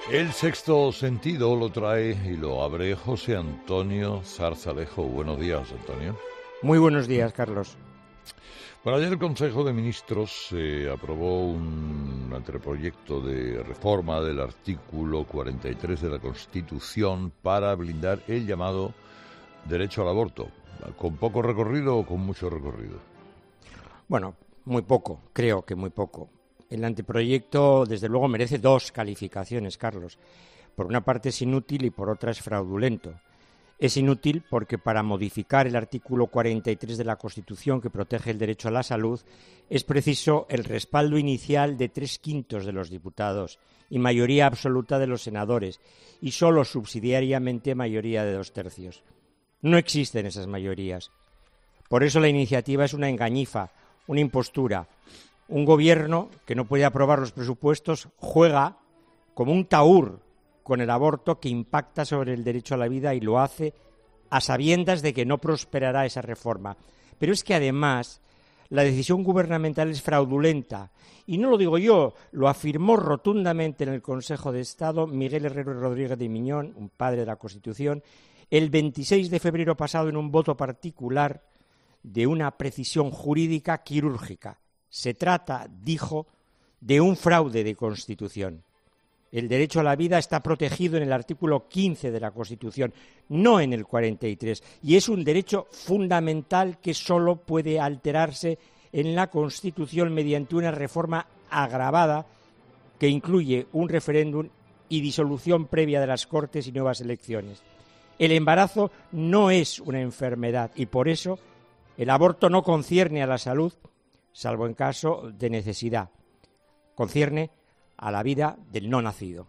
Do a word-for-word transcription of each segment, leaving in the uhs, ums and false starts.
El sexto sentido lo trae y lo abre José Antonio Zarzalejo. Buenos días, Antonio. Muy buenos días, Carlos. Bueno, ayer el Consejo de Ministros eh, aprobó un anteproyecto de reforma del artículo cuarenta y tres de la Constitución para blindar el llamado derecho al aborto. ¿Con poco recorrido o con mucho recorrido? Bueno, muy poco, creo que muy poco. El anteproyecto, desde luego, merece dos calificaciones, Carlos. Por una parte es inútil y por otra es fraudulento. Es inútil porque para modificar el artículo cuarenta y tres de la Constitución que protege el derecho a la salud es preciso el respaldo inicial de tres quintos de los diputados y mayoría absoluta de los senadores y solo subsidiariamente mayoría de dos tercios. No existen esas mayorías. Por eso la iniciativa es una engañifa, una impostura. Un gobierno que no puede aprobar los presupuestos juega como un tahúr con el aborto que impacta sobre el derecho a la vida y lo hace a sabiendas de que no prosperará esa reforma. Pero es que además la decisión gubernamental es fraudulenta. Y no lo digo yo, lo afirmó rotundamente en el Consejo de Estado Miguel Herrero Rodríguez de Miñón, un padre de la Constitución, el veintiséis de febrero pasado en un voto particular de una precisión jurídica quirúrgica. Se trata, dijo, de un fraude de Constitución. El derecho a la vida está protegido en el artículo quince de la Constitución, no en el cuarenta y tres, y es un derecho fundamental que solo puede alterarse en la Constitución mediante una reforma agravada que incluye un referéndum y disolución previa de las Cortes y nuevas elecciones. El embarazo no es una enfermedad y por eso el aborto no concierne a la salud, salvo en caso de necesidad. Concierne a la vida del no nacido.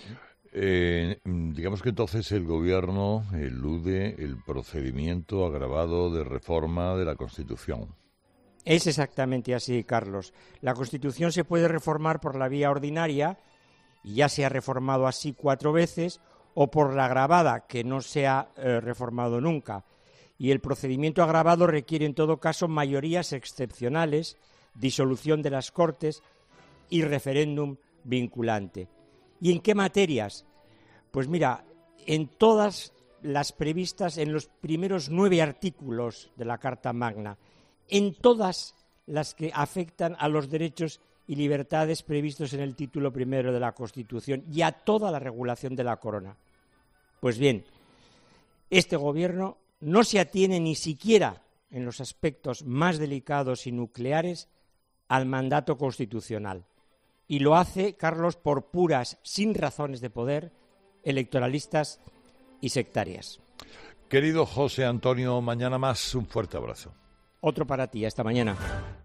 Eh, digamos que entonces el Gobierno elude el procedimiento agravado de reforma de la Constitución. Es exactamente así, Carlos. La Constitución se puede reformar por la vía ordinaria, y ya se ha reformado así cuatro veces, o por la agravada, que no se ha eh, reformado nunca. Y el procedimiento agravado requiere en todo caso mayorías excepcionales, disolución de las Cortes y referéndum vinculante. ¿Y en qué materias? Pues mira, en todas las previstas en los primeros nueve artículos de la Carta Magna, en todas las que afectan a los derechos y libertades previstos en el título primero de la Constitución y a toda la regulación de la Corona. Pues bien, este Gobierno no se atiene ni siquiera en los aspectos más delicados y nucleares al mandato constitucional. Y lo hace, Carlos, por puras, sin razones de poder, electoralistas y sectarias. Querido José Antonio, mañana más, un fuerte abrazo. Otro para ti, hasta mañana.